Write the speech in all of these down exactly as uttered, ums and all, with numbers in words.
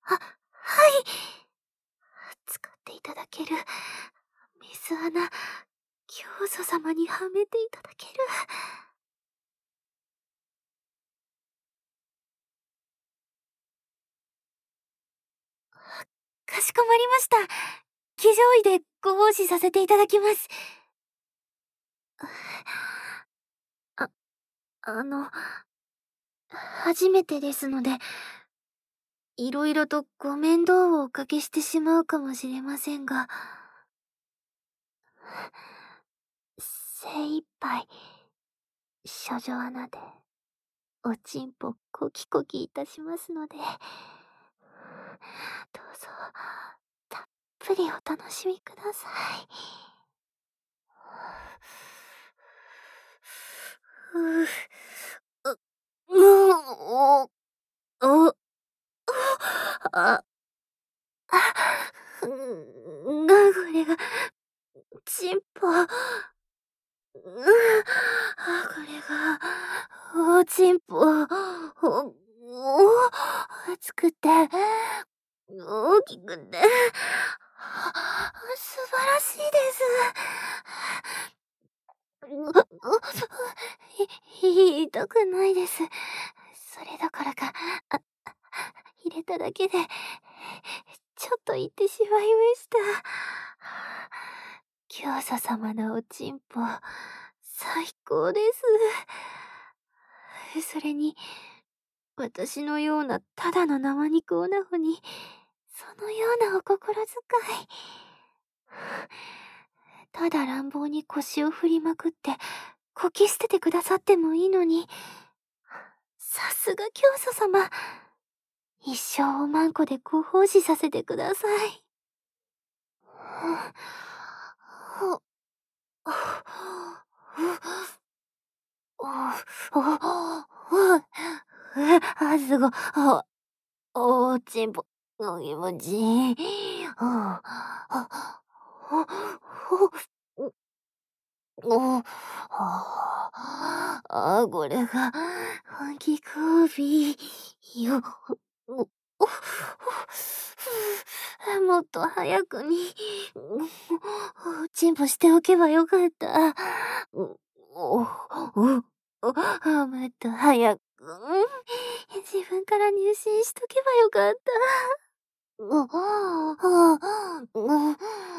あ、はい。使っていただける水穴、教祖様にはめていただける。かしこまりました。騎乗位でご奉仕させていただきます。あ、あの、初めてですので、いろいろとご面倒をおかけしてしまうかもしれませんが、精一杯、処女穴で、おちんぽコキコキいたしますので、どうぞ、たっぷりお楽しみください。ふう、う、うお、お、あ、あ、んが、これが、ちんぽ、う、あ、これが、おちんぽ、お、お、熱くて、大きくて、素晴らしいです。ひ痛くないです。それどころか、あ、入れただけで、ちょっと言ってしまいました。教祖様のおちんぽ、最高です。それに、私のようなただの生肉オナホに、そのようなお心遣い。ただ乱暴に腰を振りまくって、こき捨ててくださってもいいのに、さすが教祖様。一生おまんこでご奉仕させてください。あ、すご、あ、おちんぽ、お気持ちいい。あ、あ、お、ああ、これが、本気交尾よ。お、お、もっと早くに、おちんぽしておけばよかった。お、お、お、お、もっと早く、自分から入信しとけばよかった。う、ああ、うん、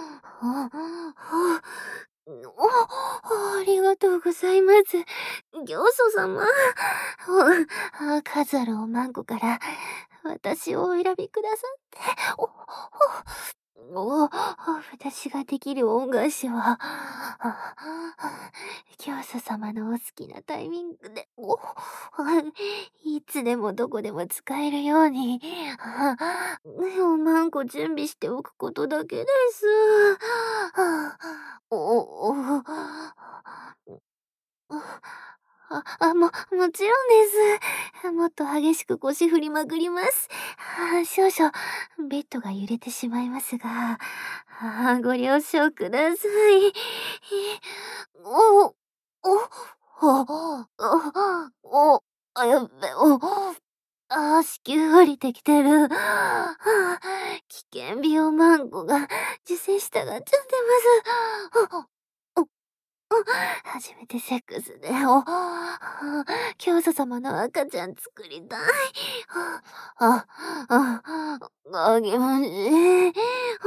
あ、ありがとうございます。教祖様。あ、数あるおまんこから私をお選びくださって、お、お、お、私ができる恩返しは、あ、教祖様のお好きなタイミングで、お、いつでもどこでも使えるように、おまんこ準備しておくことだけです。お、お、あ、あ、も、もちろんです。もっと激しく腰振りまくります。あ、少々、ベッドが揺れてしまいますが、あ、ご了承ください。お、お、お、お、お、あ、やっべ、お、あ、子宮降りてきてる。はあ、危険病マンコが受精したがっちゃってます。お、初めてセックスで、お、教祖様の赤ちゃん作りたい。あ、あ、あ、気持ちいい。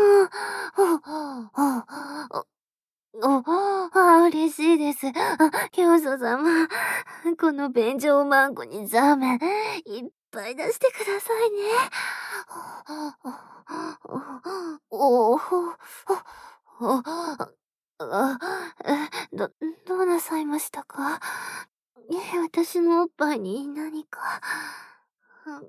お、あ、嬉しいです。あ、教祖様、この便所おまんこにザーメン、いっぱい出してくださいね。おお、お、あ、え、ど、どうなさいましたか？え、私のおっぱいに何か。う、う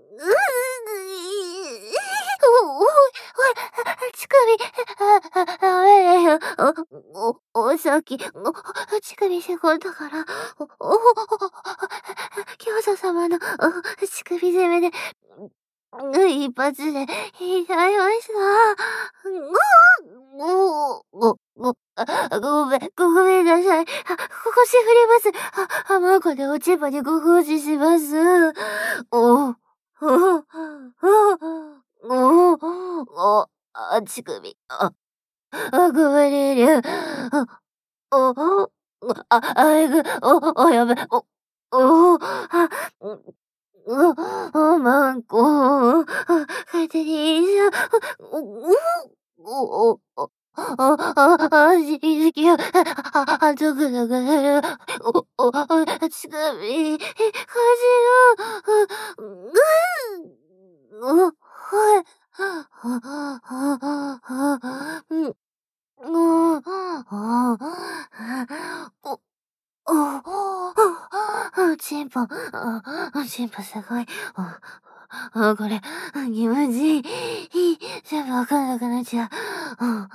お、お、おい、乳首、あ、あ、あえよ、お、お、お先、お、乳首せこんだから、お、お、教祖様の、お、乳首攻めで、一発で、いちゃいました。ご、ご、ご、あ、ごめん、ごめんなさい。あ、腰振ります。あ、あまこでおちんぽにご奉仕します。お、お、お、お、 あ、乳首、あ、あ、ぐわれる、あ、おお、あ、あえぐ、おお、やべ、おおお、あ、うん、う、おまんこ、あ、かてにいしゃ、おおおおお、あああ、しいきや、ああ、ゾクゾクする、おお、乳首、かじを、う、ぐん、お、はい、はあはあはあ、うん。もう、ああ、お、おお、チンポ、あ、チンポすごい。あ、あ、これ、気持ちいい。全部わかんなくなっちゃう。あ、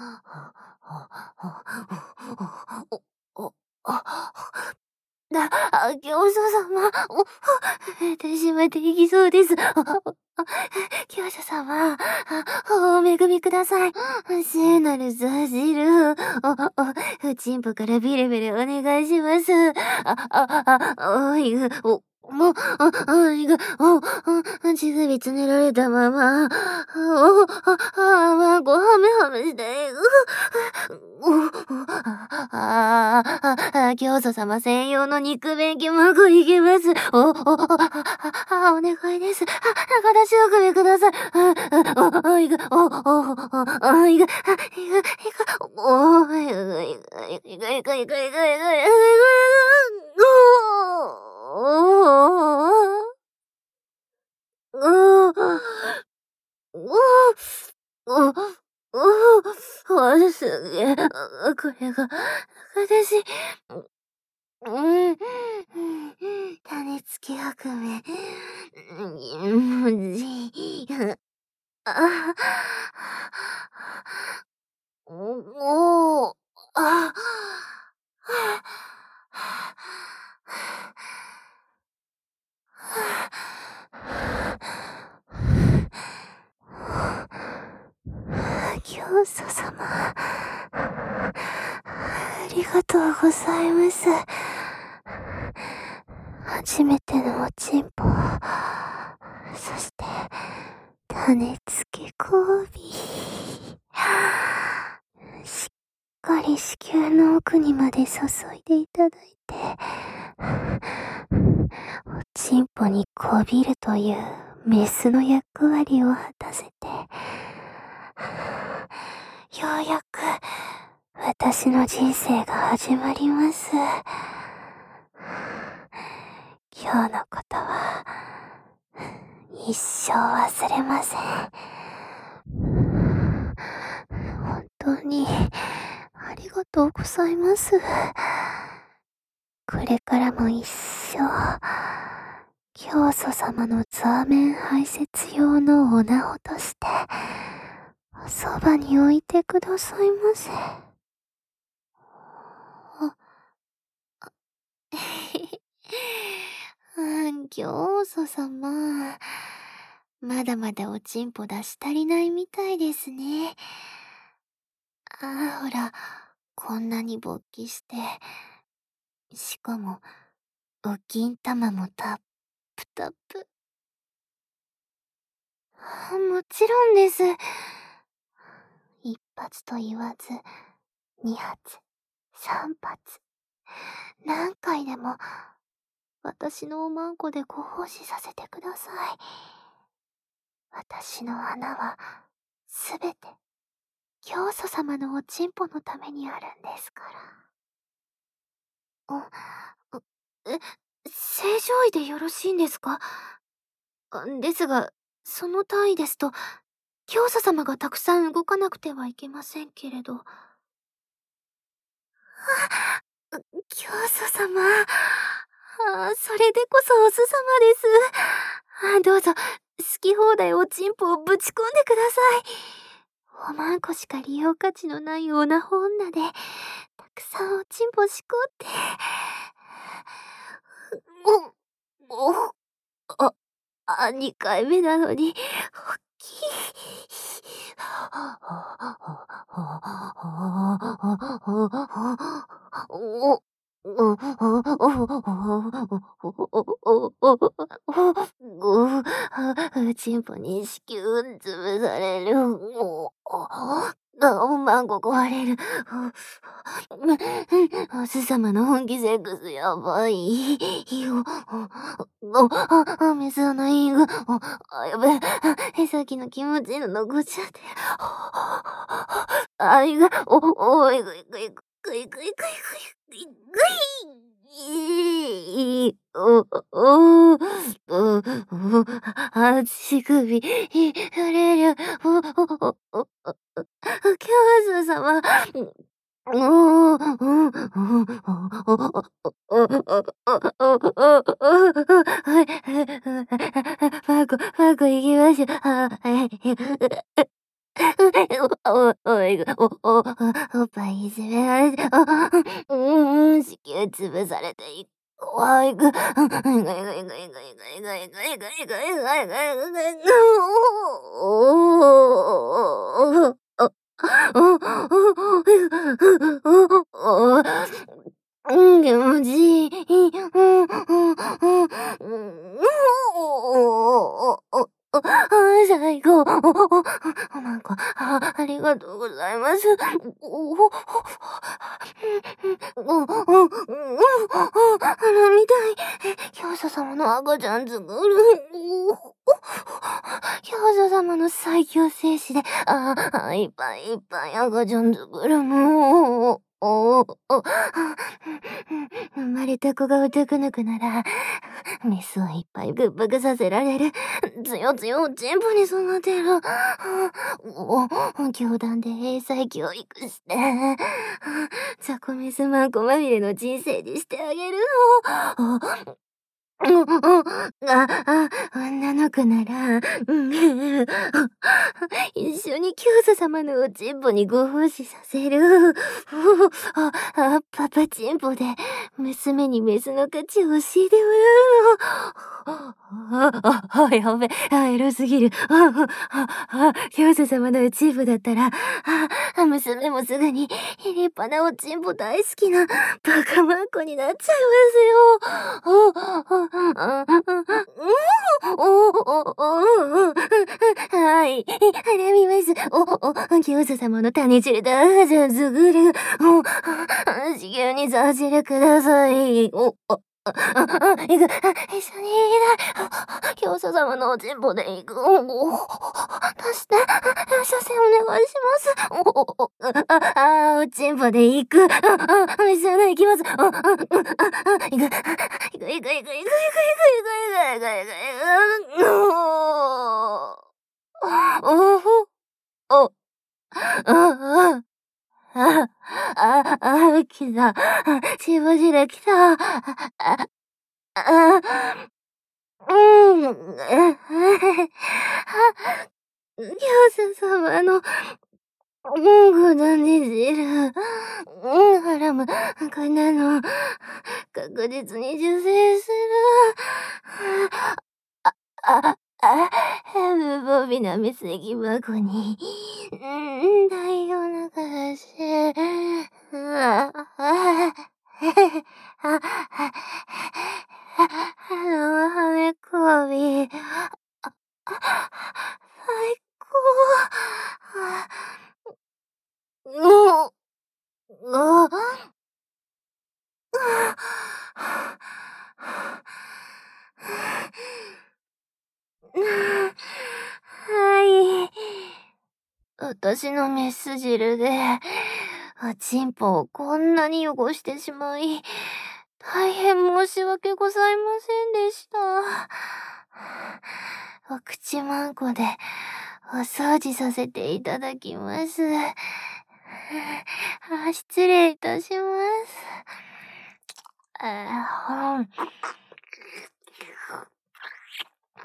お、お、あ、だ、あ、教祖様、お、私まで行きそうです。教祖様、あ、お恵みください。聖なるザジル、お、お、チンポからビレビレお願いします。あ、あ、あ、おいぐ、お、もう、あ、あいぐ、お、あ、乳首つねられたまま、お、あ、あ、まあ、ごはめはめして、お、お、ああ、あ、教祖様専用の肉便器もこいけます。お、お、あ、お願いです。あ、私を首ください。あ、お、お、いく、お、お、お、いく、いく、いく、お、いく、いく、いく、いく、いく、いく、いく、いく、いく、お、お、お、お、お、あ、すげえ、これが、私、うん、種付き悪夢、文字、あ、おお、あ、教祖様、ありがとうございます。初めてのおちんぽ、そして種付き交尾、しっかり子宮の奥にまで注いでいただいて、おちんぽにこびるというメスの役割を果たせて、ようやく私の人生が始まります。今日のことは一生忘れません。本当にありがとうございます。これからも一生、教祖様のザーメン排泄用のおなほとして、おそばに置いてくださいませ。あ、うん、教祖様。まだまだおちんぽ出し足りないみたいですね。ああ、ほら、こんなに勃起して、しかも、お金玉もたっぷたっぷ。もちろんです。一発と言わず、二発、三発。何回でも、私のおまんこでご奉仕させてください。私の穴は、すべて、教祖様のおちんぽのためにあるんですから。あ、え、正常位でよろしいんですか？ですが、その単位ですと、教祖様がたくさん動かなくてはいけませんけれど。あ、教祖様。あ、それでこそおすさまです。あ、どうぞ、好き放題おちんぽをぶち込んでください。おまんこしか利用価値のないオナホ女で、たくさんおちんぽしこって。お、お、あ、あ、にかいめなのに、おっきい。お、 お、お、お、お、お、お、お、あ、チンポに子宮潰される。お、あ、マンコ壊れる。おス様の本気セックスやばい。よ、お、あ、水のイング、あ、やべえ、さっきの気持ちいいの残っちゃって。あ、いが、お、お、いぐいぐいぐいぐいぐいぐいぐいぐい。い、お、お、お、お、あ、乳首、い、触れる、お、お、お、お、お、教祖様。おお、おお、おお、おお、おお、おお、おお、はい、マコ、マコ行きましょう。あ、はい。お、お、おいが、お、お、おっぱいいじめられて、あ、うん、子宮潰されていく。怖いぐ、いがいがいがいがいがいがいがいがいがいがいがいがいがいがいがい、おお、お、お、お、うん、気持ちいい。うん、うん、うん、うん、おお、お、あ、最高。なんか、あ、ありがとうございます。おお、お、お、お、お、花みたい。教祖様の赤ちゃん作る。おお、教祖様の最強精子で、ああ、いっぱいいっぱい赤ちゃん作る。もう、おお、お、生まれた子が男の子なら、メスをいっぱいぶっぱさせられる。つよつよ全部に育てる。おお、教団で英才教育して、ザコメスマンコまみれの人生にしてあげるの。うんうん、あ、あ、女の子なら、うん、一緒に教祖様のおちんぽにご奉仕させる。あ、あ、パパチンポで娘にメスの価値を教えてもらうの。あ、あ、あ、やべ、あ、エロすぎる。あ、あ、あ、教祖様のおちんぽだったら、あ、娘もすぐに立派なおちんぽ大好きなバカマンコになっちゃいますよ。あ、あ、あ、おお、おお、はい、払みます。おお、教祖様の種汁だ、じゃあ作る。お、子宮に差汁ください。お、あ、あ、あ、行く、一緒に行きたい。教祖様のおちんぽで行く。おお、出して、射線お願いします。おお、あ、あ、おちんぽで行く。あ、あ、一緒に行きます。あ、あ、あ、あ、行く。行く、行く、行く、行く、行く、行く、行く、行く、行く、行く、おお、お、あ、あ、あ、あ、来た。しばしら来た。あ、あ、うん、教祖様の、うん、ご存知る。うん、ハラム、こんなの、確実に受精する。あ、あ、あ、無防備なメスギ箱に、うん、大量のガス。あ、あ、あ、あ、あの、はめこび。あ、最高。もう、あ、はい。私のメス汁で、おちんぽをこんなに汚してしまい、大変申し訳ございませんでした。お口まんこでお掃除させていただきます。あ、失礼いたします。あ、うん。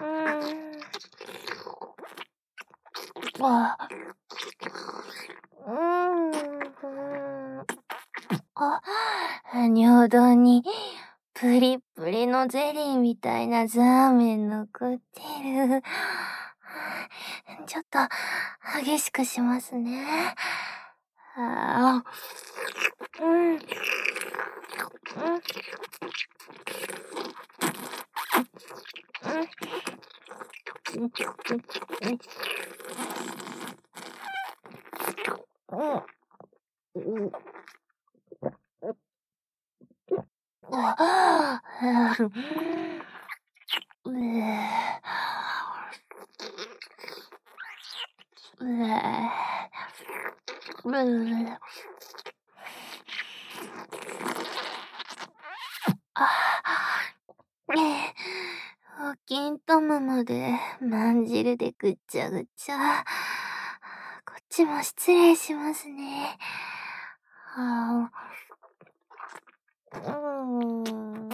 あ、うーん。あ、尿道にプリップリのゼリーみたいなザーメン残ってる。ちょっと激しくしますね。ああ、うん。 お金玉までまんじるでぐっちゃぐちゃ。こっちも失礼しますね。はあ、うーん。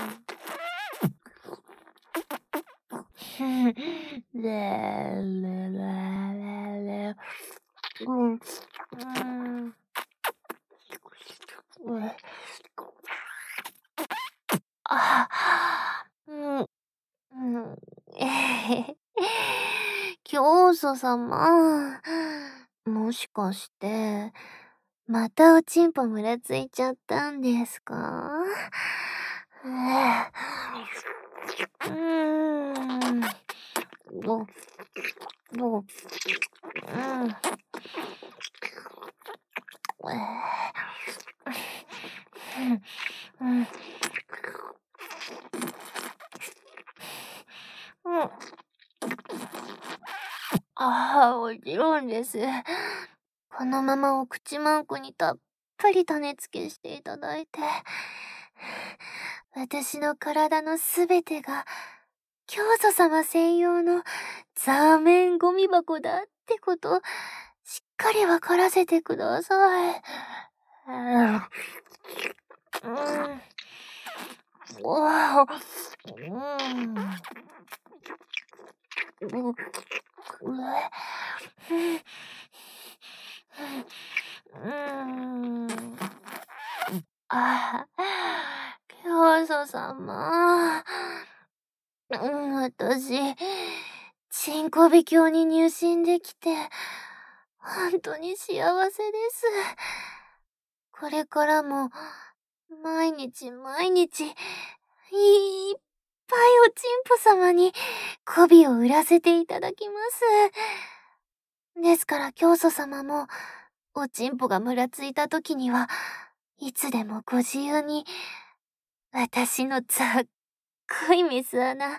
れれれれれ。うん。うーん。あ、うん、うん。えへ。教祖様、もしかして、またおちんぽむらついちゃったんですか？うーん。お、お、うん。うん。うん。うん。ああ、もちろんです。このままお口マンコにたっぷり種付けしていただいて、私の体のすべてが、教祖様専用のザーメンゴミ箱だってこと、しっかりわからせてください。うん。うん。わあ。うん。う、うえ。うーん。ああ、教祖様。うん、私、チンコビ卿に入信できて、ほんとに幸せです。これからも、毎日毎日、いっぱいおちんぽ様に媚びを売らせていただきます。ですから教祖様も、おちんぽがむらついた時には、いつでもご自由に、私のざっこいメス穴、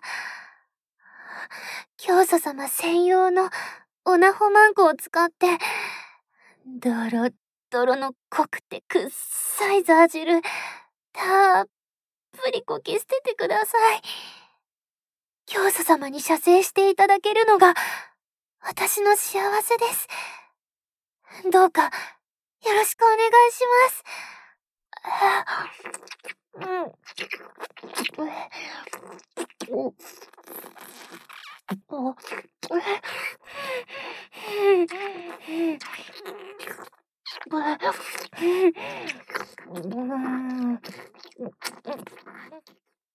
教祖様専用のオナホマンコを使って、ドロッドロの濃くてくっさいザー汁、たっぷりこき捨ててください。教祖様に射精していただけるのが、私の幸せです。どうか、よろしくお願いします。うん。お。お。